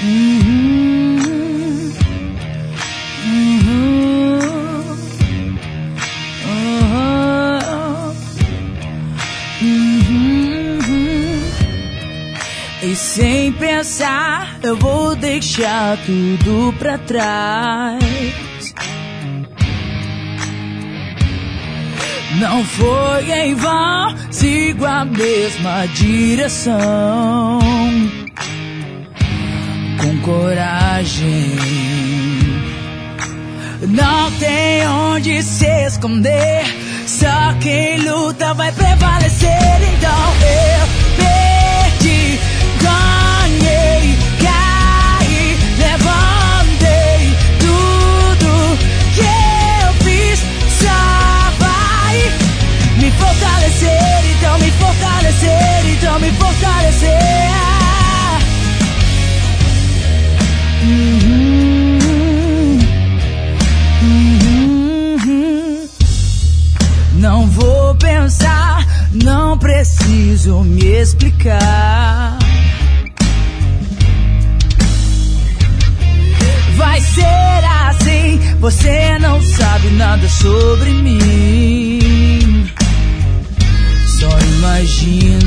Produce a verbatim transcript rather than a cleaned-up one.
Uhum. Uhum. Uhum. Uhum. E sem pensar, eu vou deixar tudo pra trás. Não foi em vão, sigo a mesma direção. Com coragem, não tem onde se esconder. Só quem luta vai prevalecer. Então eu perdi, ganhei, caí, levantei. Tudo que eu fiz só vai me fortalecer. Então me fortalecer, então me fortalecer. Uhum. Uhum. Não vou pensar, não preciso me explicar. Vai ser assim, você não sabe nada sobre mim. Só imagina